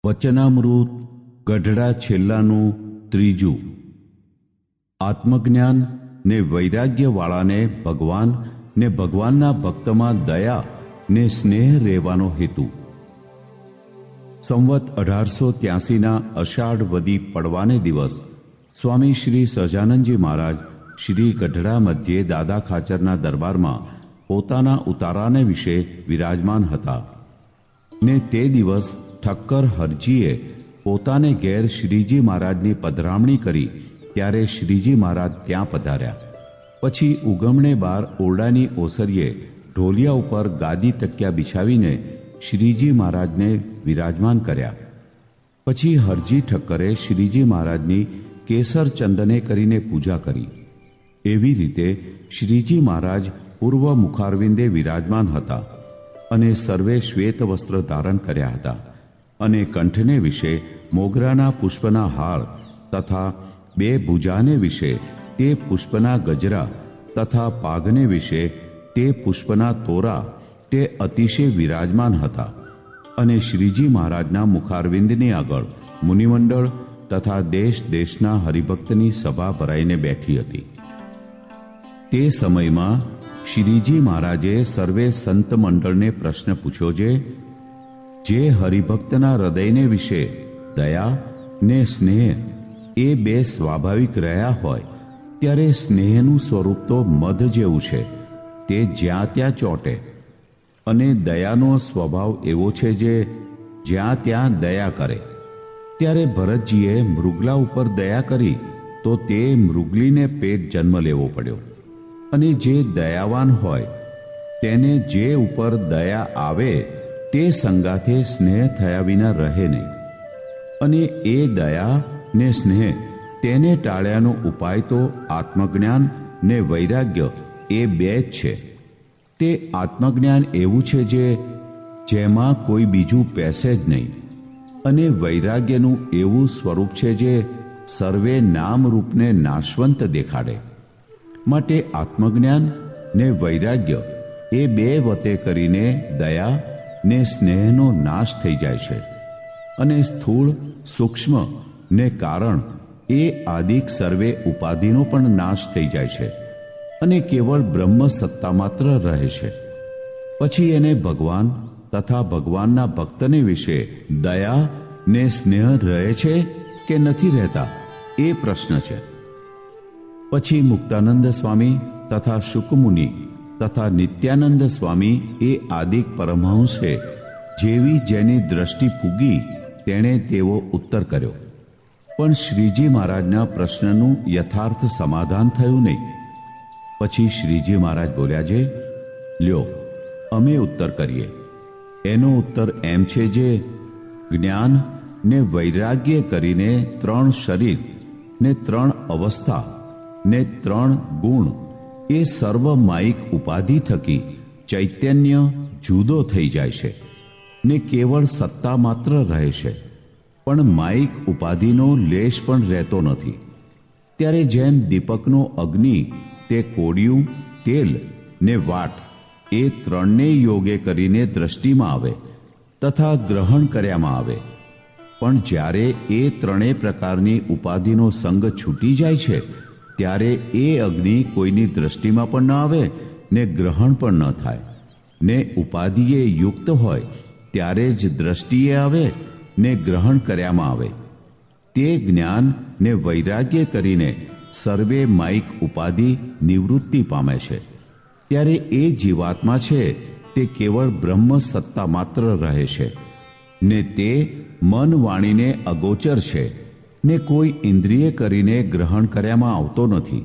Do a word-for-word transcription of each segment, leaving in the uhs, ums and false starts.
વચનામૃત ગઢડા છેલ્લાનું ત્રીજું. આત્મજ્ઞાન ને વૈરાગ્યવાળાને ભગવાન ને ભગવાનના ભક્તમાં દયા ને સ્નેહ રહેવાનો હેતુ. સંવત અઢારસો ત્યાસીના અષાઢ વદી પડવાને દિવસ સ્વામી શ્રી સહજાનંદજી મહારાજ શ્રી ગઢડા મધ્યે દાદા ખાચરના દરબારમાં પોતાના ઉતારાને વિશે વિરાજમાન હતા ને તે દિવસ ઠક્કર હરજીએ પોતાને ઘેર શ્રીજી મહારાજની પધરામણી કરી ત્યારે શ્રીજી મહારાજ ત્યાં પધાર્યા. પછી ઉગમણે બાર ઓરડાની ઓસરીએ ઢોલિયા ઉપર ગાદી તકિયા બિછાવીને શ્રીજી મહારાજને વિરાજમાન કર્યા. પછી હરજી ઠક્કરે શ્રીજી મહારાજની કેસર ચંદને કરીને પૂજા કરી. એવી રીતે શ્રીજી મહારાજ પૂર્વ મુખારવિંદે વિરાજમાન હતા અને સર્વે શ્વેત વસ્ત્ર ધારણ કર્યા હતા અને કંઠને વિશે મોગરાના પુષ્પના હાર તથા બે ભુજાને વિશે તે પુષ્પના ગજરા તથા પાઘને વિશે તે પુષ્પના તોરા તે અતિશય વિરાજમાન હતા. અને શ્રીજી મહારાજના મુખારવિંદની આગળ મુનિમંડળ તથા દેશ દેશના હરિભક્તની સભા ભરાઈને બેઠી હતી. તે સમયમાં શ્રીજી મહારાજે સર્વે સંત મંડળને પ્રશ્ન પૂછ્યો છે, જે હરિભક્તના હૃદયને વિશે દયા ને સ્નેહ એ બે સ્વાભાવિક રહ્યા હોય ત્યારે સ્નેહનું સ્વરૂપ તો મધ જેવું છે, તે જ્યાં ત્યાં ચોંટે, અને દયાનો સ્વભાવ એવો છે જે જ્યાં ત્યાં દયા કરે. ત્યારે ભરતજીએ મૃગલા ઉપર દયા કરી તો તે મૃગલીને પેટ જન્મ લેવો પડ્યો. અને જે દયાવાન હોય તેને જે ઉપર દયા આવે તે સંગાથે સ્નેહ થયા વિના રહે નહીં. અને એ દયા ને સ્નેહ તેને ટાળ્યાનો ઉપાય તો આત્મજ્ઞાન ને વૈરાગ્ય એ બે જ છે. તે આત્મજ્ઞાન એવું છે જે જેમાં કોઈ બીજું પેસે જ નહીં, અને વૈરાગ્યનું એવું સ્વરૂપ છે જે સર્વે નામરૂપને નાશવંત દેખાડે. માટે આત્મજ્ઞાન ને વૈરાગ્ય એ બે વતે કરીને દયા ને સ્નેહનો નાશ થઈ જાય છે, અને સ્થૂળ સૂક્ષ્મ ને કારણ એ આદિક સર્વે ઉપાધિનો પણ નાશ થઈ જાય છે, અને કેવળ બ્રહ્મ સત્તા માત્ર રહે છે. પછી એને ભગવાન તથા ભગવાનના ભક્તને વિશે દયા ને સ્નેહ રહે છે કે નથી રહેતા એ પ્રશ્ન છે. પછી મુક્તાનંદ સ્વામી તથા શુકમુનિ તથા નિત્યાનંદ સ્વામી એ આદિક પરમહંસે જેવી જેની દ્રષ્ટિ પૂગી તેણે તેવો ઉત્તર કર્યો. પણ શ્રીજી મહારાજના પ્રશ્નનું યથાર્થ સમાધાન થયું નહીં. પછી શ્રીજી મહારાજ બોલ્યા છે, લ્યો અમે ઉત્તર કરીએ. એનો ઉત્તર એમ છે જે જ્ઞાન ને વૈરાગ્ય કરીને ત્રણ શરીર ને ત્રણ અવસ્થા ને ત્રણ ગુણ એ સર્વ માયિક ઉપાધિ થકી ચૈતન્ય જુદો થઈ જાય છે ને કેવળ સત્તા માત્ર રહે છે, પણ માયિક ઉપાધિનો લેશ પણ રહેતો નથી. ત્યારે જેમ દીપકનો અગ્નિ તે કોડિયું, તેલ ને વાટ એ ત્રણને યોગે કરીને દ્રષ્ટિમાં આવે તથા ગ્રહણ કર્યામાં આવે, પણ જ્યારે એ ત્રણેય પ્રકારની ઉપાધિનો સંગ છૂટી જાય છે ત્યારે એ અગ્નિ કોઈની દ્રષ્ટિમાં પણ ન આવે ને ગ્રહણ પણ ન થાય, ને ઉપાધિએ યુક્ત હોય ત્યારે જ દ્રષ્ટિએ આવે ને ગ્રહણ કર્યામાં આવે. તે જ્ઞાન ને વૈરાગ્ય કરીને સર્વે માયિક ઉપાધિ નિવૃત્તિ પામે છે. ત્યારે એ જીવાત્મા છે તે કેવળ બ્રહ્મ સત્તા માત્ર રહે છે, ને તે મન વાણીને અગોચર છે, ને કોઈ ઇન્દ્રિય કરીને ગ્રહણ કર્યામાં આવતો નથી.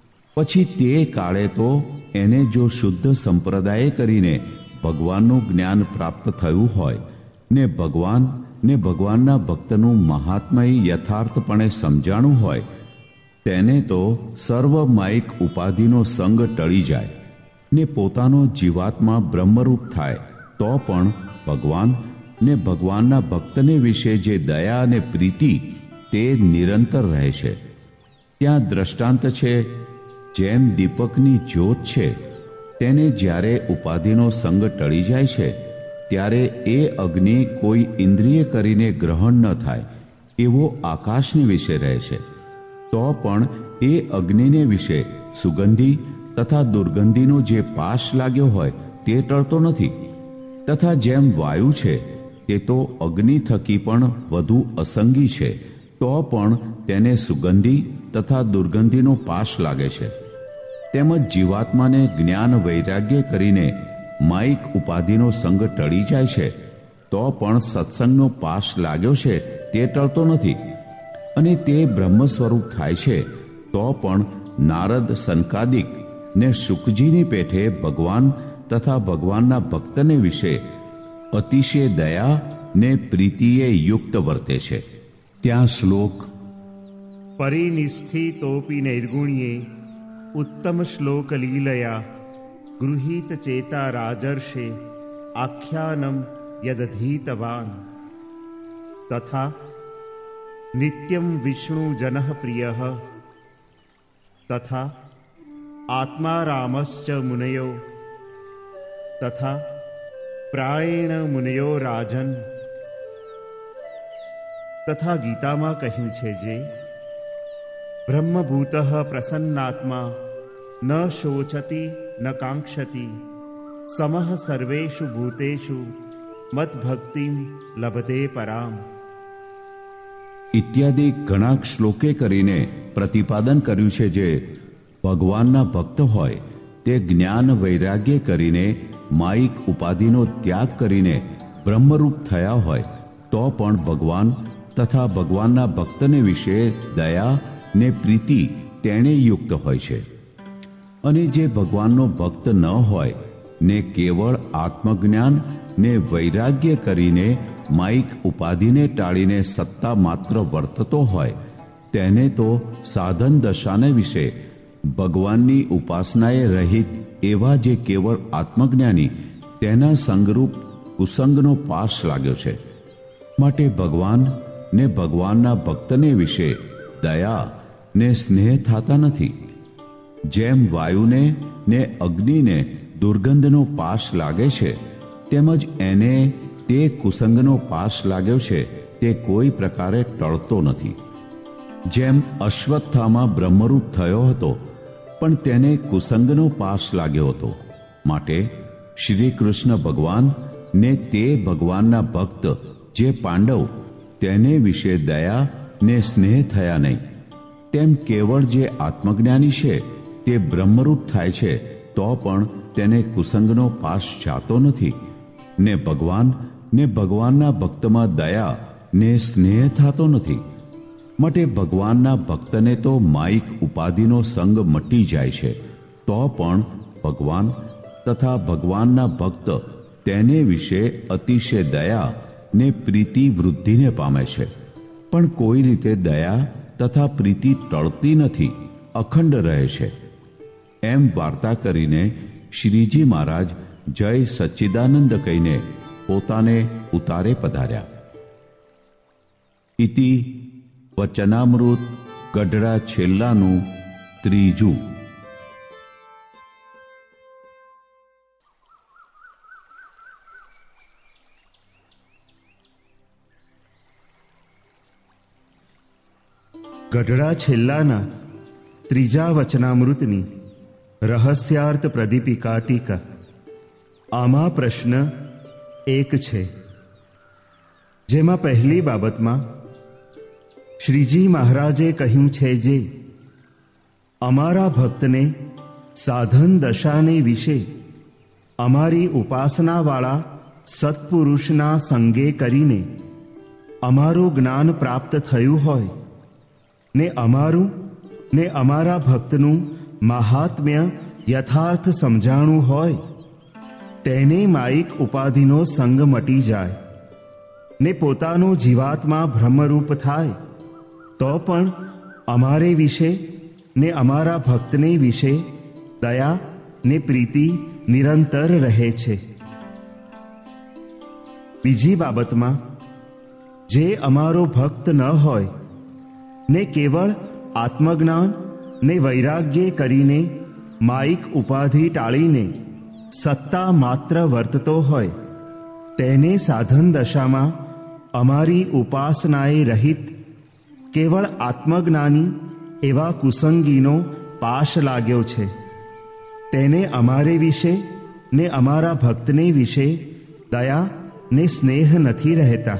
પછી તે કાળે તો એને જો શુદ્ધ સંપ્રદાય કરીને ભગવાનનું જ્ઞાન પ્રાપ્ત થયું હોય ને ભગવાન ને ભગવાનના ભક્તનું મહાત્મય યથાર્થપણે સમજાણું હોય, તેને તો સર્વ માયિક ઉપાધિનો સંગ ટળી જાય ને પોતાનો જીવાત્મા બ્રહ્મરૂપ થાય તો પણ ભગવાન ને ભગવાનના ભક્તને વિશે જે દયા અને પ્રીતિ તે નિરંતર રહે છે. ત્યાં દ્રષ્ટાંત છે, જેમ દીપકની જ્યોત છે તેને જ્યારે ઉપાધિનો સંગ ટળી જાય છે ત્યારે એ અગ્નિ કોઈ ઇન્દ્રિય કરીને ગ્રહણ ન થાય એવો આકાશને વિશે રહે છે, તો પણ એ અગ્નિને વિશે સુગંધી તથા દુર્ગંધીનો જે પાશ લાગ્યો હોય તે ટળતો નથી. તથા જેમ વાયુ છે તે તો અગ્નિ થકી પણ વધુ અસંગી છે, તો પણ તેને સુગંધી તથા દુર્ગંધીનો પાશ લાગે છે. તેમજ જીવાત્માને જ્ઞાન વૈરાગ્ય કરીને માયિક ઉપાધિનો સંગ ટળી જાય છે, તો પણ સત્સંગનો પાશ લાગ્યો છે તે ટળતો નથી. અને તે બ્રહ્મ સ્વરૂપ થાય છે, તો પણ નારદ સંકાદિક ને શુકજીની પેઠે ભગવાન તથા ભગવાનના ભક્તને વિશે અતિશય દયા ને પ્રીતિએ યુક્ત વર્તે છે. ત્યાં શ્લોક: પરિનિષ્ઠિતોપી નૈર્ગુણ્યે ઉત્તમ શ્લોક લીલયા ગૃહીત ચેતા રાજર્ષે આખ્યાનમ યદધીતવાન તથા નિત્યમ વિષ્ણુ જનઃ પ્રિયઃ તથા આત્મા રામશ્ચ મુનયો તથા પ્રાયેણ મુનયો રાજન. તથા ગીતામાં કહ્યું છે જે બ્રહ્મભૂત પ્રસન્નાત્મા ન શોચતી ન કાંક્ષતી સમઃ સર્વેષુ ભૂતેષુ મદ્ભક્તિમ લભતે પરામ ઇત્યાદિ ઘણા શ્લોકે કરીને પ્રતિપાદન કર્યું છે જે ભગવાનના ભક્ત હોય તે જ્ઞાન વૈરાગ્ય કરીને માયિક ઉપાધિનો ત્યાગ કરીને બ્રહ્મરૂપ થયા હોય તો પણ ભગવાન તથા ભગવાનના ભક્તને વિશે દયા ને પ્રીતિ તેણે યુક્ત હોય છે. અને જે ભગવાનનો ભક્ત ન હોય ને કેવળ આત્મજ્ઞાન ને વૈરાગ્ય કરીને માયિક ઉપાધિને ટાળીને સત્તા માત્ર વર્તતો હોય તેને તો સાધન દશાને વિશે ભગવાનની ઉપાસનાએ રહિત એવા જે કેવળ આત્મજ્ઞાની તેના સંગરૂપ કુસંગનો પાશ લાગ્યો છે. માટે ભગવાન ને ભગવાનના ભક્તને વિશે દયા ને સ્નેહ થતા નથી. જેમ વાયુને ને અગ્નિને દુર્ગંધનો પાશ લાગે છે, તેમજ એને તે કુસંગનો પાશ લાગ્યો છે તે કોઈ પ્રકારે ટળતો નથી. જેમ અશ્વત્થામા બ્રહ્મરૂપ થયો હતો પણ તેને કુસંગનો પાશ લાગ્યો હતો, માટે શ્રી કૃષ્ણ ભગવાન ને તે ભગવાનના ભક્ત જે પાંડવ તેને વિશે દયા ને સ્નેહ થયા નહીં. તેમ કેવળ જે આત્મજ્ઞાની છે તે બ્રહ્મરૂપ થાય છે તો પણ તેને કુસંગનો પાશ જાતો નથી, ને ભગવાન ને ભગવાનના ભક્તમાં દયા ને સ્નેહ થતો નથી. માટે ભગવાનના ભક્તને તો માયિક ઉપાધિનો સંગ મટી જાય છે, તો પણ ભગવાન તથા ભગવાનના ભક્ત તેને વિશે અતિશય દયા ને પ્રીતિ વૃદ્ધિને પામે છે. પણ કોઈ રીતે દયા તથા પ્રીતિ ટળતી નથી, અખંડ રહે છે. એમ વાર્તા કરીને શ્રીજી મહારાજ જય સચ્ચિદાનંદ કહીને પોતાને ઉતારે પધાર્યા. ઇતિ વચનામૃત ગઢડા છેલ્લાનું ત્રીજું. ગઢડા છેલ્લાના ત્રીજા વચનામૃતની રહસ્યાર્થ પ્રદીપિકા ટીકા. આમાં પ્રશ્ન એક છે, જેમાં પહેલી બાબતમાં શ્રીજી મહારાજે કહ્યું છે જે અમારા ભક્તને સાધન દશાને વિશે અમારી ઉપાસનાવાળા સત્પુરુષના સંગે કરીને અમારું જ્ઞાન પ્રાપ્ત થયું હોય ને અમારું ને અમારા ભક્તનું મહાત્મ્ય યથાર્થ સમજાણું હોય, તેને માયિક ઉપાધિનો સંગ મટી જાય ને પોતાનો જીવાત્મા બ્રહ્મરૂપ થાય તો પણ અમારે વિશે ને અમારા ભક્તને વિશે દયા ને પ્રીતિ નિરંતર રહે છે. બીજી બાબતમાં જે અમારો ભક્ત ન હોય ને કેવળ આત્મજ્ઞાન ને વૈરાગ્ય કરીને માયિક ઉપાધિ ટાળીને સત્તા માત્ર વર્તતો હોય તેને સાધન દશામાં અમારી ઉપાસનાએ રહિત કેવળ આત્મજ્ઞાની એવા કુસંગીનો પાશ લાગ્યો છે. તેને અમારે વિશે ને અમારા ભક્તને વિશે દયા ને સ્નેહ નથી રહેતા.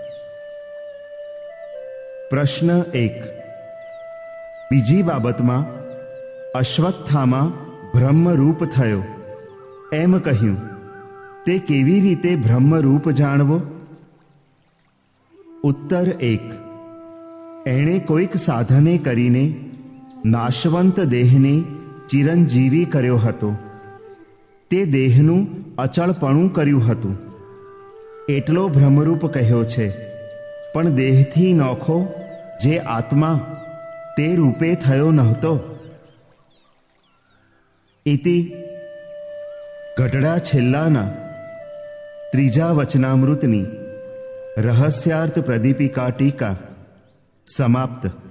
પ્રશ્ન એક. બીજી બાબતમાં અશ્વત્થામા બ્રહ્મરૂપ થયો એમ કહ્યું, તે કેવી રીતે બ્રહ્મરૂપ જાણવો? ઉત્તર એક. એણે કોઈક સાધને કરીને નાશવંત દેહને ચિરંજીવી કર્યો હતો. તે દેહનું અચળપણું કર્યું હતું એટલો બ્રહ્મરૂપ કહ્યો છે. પણ દેહથી નોખો જે આત્મા તે રૂપે થયો નહોતો. ઇતિ ગઢડા છેલ્લાના ત્રીજા વચનામૃતની રહસ્યાર્થ પ્રદીપિકા ટીકા સમાપ્ત.